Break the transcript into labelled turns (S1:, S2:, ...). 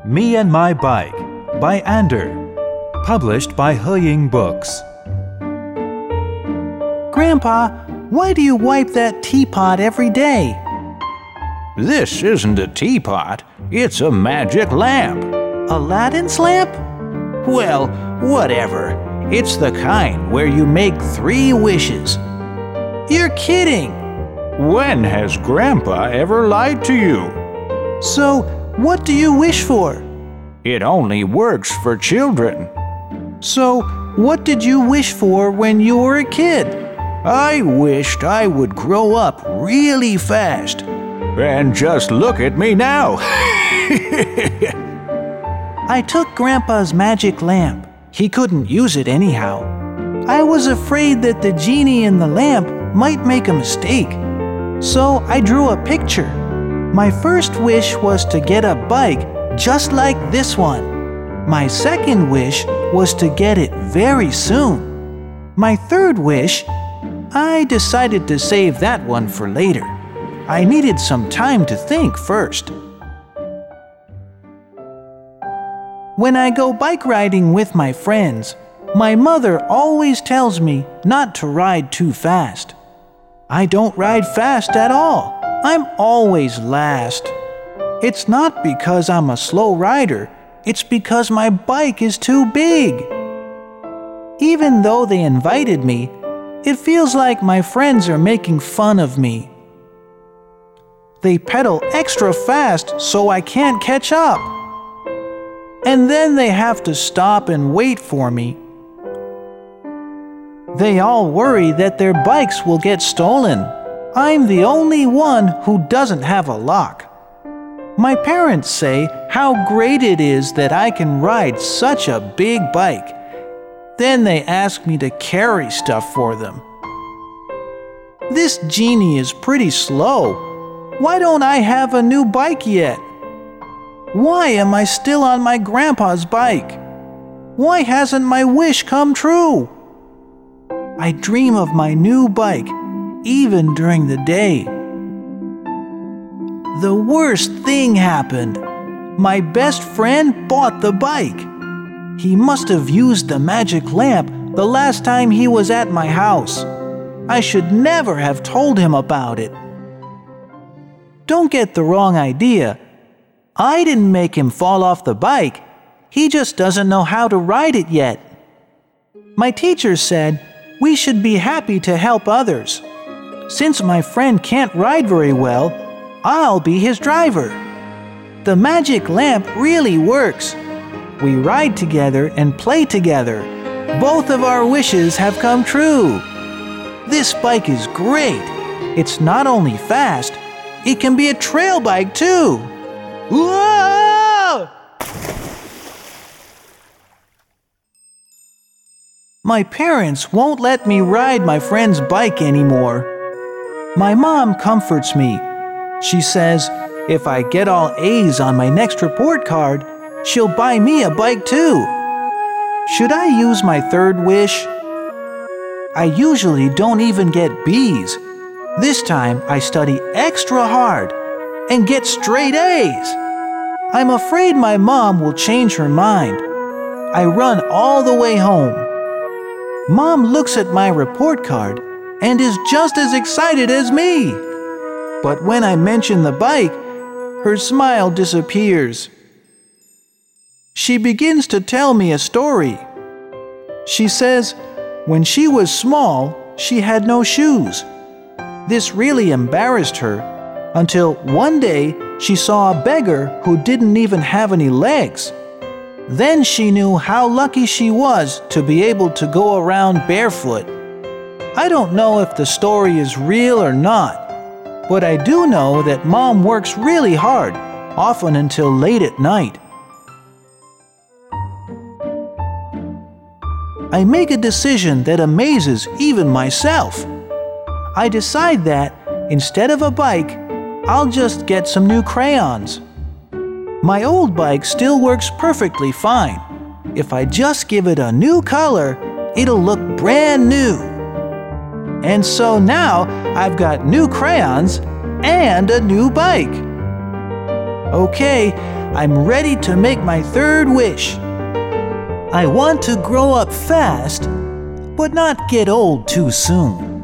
S1: Me and My Bike by Ander, published by Heying Books.
S2: Grandpa, why do you wipe that teapot every day?
S3: This isn't a teapot, it's a magic lamp.
S2: Aladdin's lamp?
S3: Well, whatever. It's the kind where you make 3 wishes.
S2: You're kidding!
S3: When has Grandpa ever lied to you?
S2: So, what do you wish for?
S3: It only works for children.
S2: So, what did you wish for when you were a kid?
S3: I wished I would grow up really fast. And just look at me now.
S2: I took Grandpa's magic lamp. He couldn't use it anyhow. I was afraid that the genie in the lamp might make a mistake. So I drew a picture. My first wish was to get a bike just like this one. My second wish was to get it very soon. My third wish, I decided to save that one for later. I needed some time to think first. When I go bike riding with my friends, my mother always tells me not to ride too fast. I don't ride fast at all. I'm always last. It's not because I'm a slow rider, it's because my bike is too big. Even though they invited me, it feels like my friends are making fun of me. They pedal extra fast so I can't catch up. And then they have to stop and wait for me. They all worry that their bikes will get stolen. I'm the only one who doesn't have a lock. My parents say how great it is that I can ride such a big bike. Then they ask me to carry stuff for them. This genie is pretty slow. Why don't I have a new bike yet? Why am I still on my grandpa's bike? Why hasn't my wish come true? I dream of my new bike, even during the day. The worst thing happened. My best friend bought the bike. He must have used the magic lamp the last time he was at my house. I should never have told him about it. Don't get the wrong idea. I didn't make him fall off the bike. He just doesn't know how to ride it yet. My teacher said we should be happy to help others. Since my friend can't ride very well, I'll be his driver. The magic lamp really works. We ride together and play together. Both of our wishes have come true. This bike is great. It's not only fast, it can be a trail bike too. Whoa! My parents won't let me ride my friend's bike anymore. My mom comforts me. She says if I get all A's on my next report card, she'll buy me a bike too. Should I use my third wish? I usually don't even get B's. This time I study extra hard and get straight A's. I'm afraid my mom will change her mind. I run all the way home. Mom looks at my report card and is just as excited as me. But when I mention the bike, her smile disappears. She begins to tell me a story. She says when she was small, she had no shoes. This really embarrassed her until one day she saw a beggar who didn't even have any legs. Then she knew how lucky she was to be able to go around barefoot. I don't know if the story is real or not, but I do know that Mom works really hard, often until late at night. I make a decision that amazes even myself. I decide that, instead of a bike, I'll just get some new crayons. My old bike still works perfectly fine. If I just give it a new color, it'll look brand new. And so now I've got new crayons and a new bike. Okay, I'm ready to make my third wish. I want to grow up fast, but not get old too soon.